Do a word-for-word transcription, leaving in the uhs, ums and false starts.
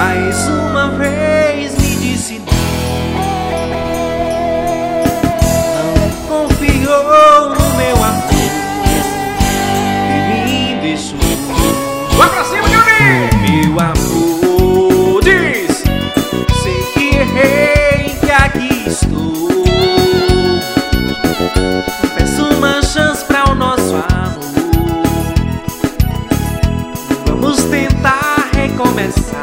mais uma vez me disse não. Não confiou no meu amor e me deixou. Vai pra cima, Gabi! Meu amor, diz, sei que errei, que aqui estou. Peço uma chance pra o nosso amor. Vamos tentar recomeçar.